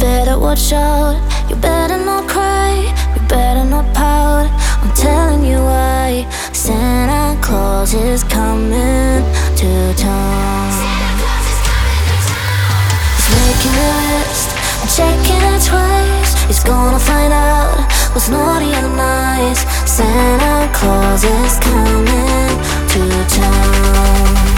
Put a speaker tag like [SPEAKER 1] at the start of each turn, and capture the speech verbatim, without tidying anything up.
[SPEAKER 1] better watch out, you better not cry, you better not pout. I'm telling you why. Santa Claus is coming to town. He's making a list, I'm checking it twice. He's gonna find out what's naughty and nice. Santa Claus is coming to town.